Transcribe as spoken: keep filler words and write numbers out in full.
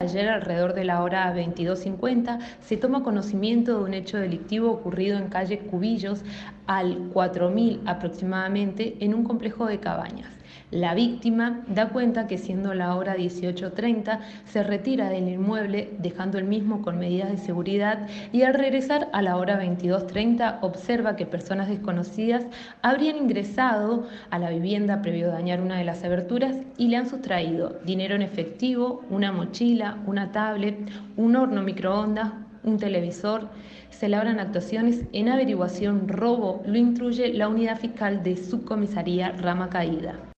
ayer, alrededor de la hora veintidós cincuenta, se toma conocimiento de un hecho delictivo ocurrido en calle Cubillos, al cuatro mil aproximadamente, en un complejo de cabañas. La víctima da cuenta que, siendo la hora dieciocho treinta, se retira del inmueble dejando el mismo con medidas de seguridad, y al regresar a la hora veintidós treinta observa que personas desconocidas habrían ingresado a la vivienda previo dañar una de las aberturas y le han sustraído dinero en efectivo, una mochila, una tablet, un horno microondas, un televisor. Se labran actuaciones en averiguación robo, lo instruye la unidad fiscal de Subcomisaría Rama Caída.